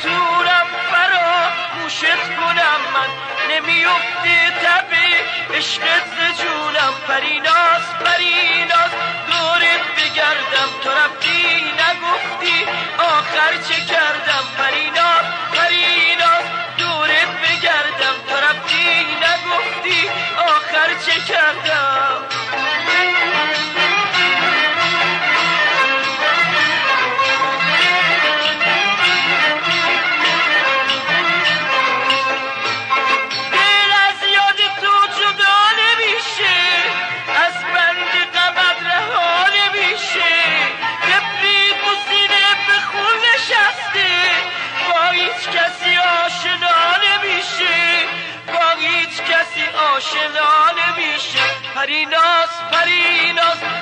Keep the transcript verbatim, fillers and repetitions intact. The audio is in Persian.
نمیتونم فراموشت کنم، من نمیفته تبه عشقت ز جونم. پریناز پریناز دورت بگردم، تو رفتی نگفتی آخر چه کردم. پریناز پریناز دورت بگردم، تو رفتی نگفتی آخر چه کردم. آشنا نمیشه پریناز پریناز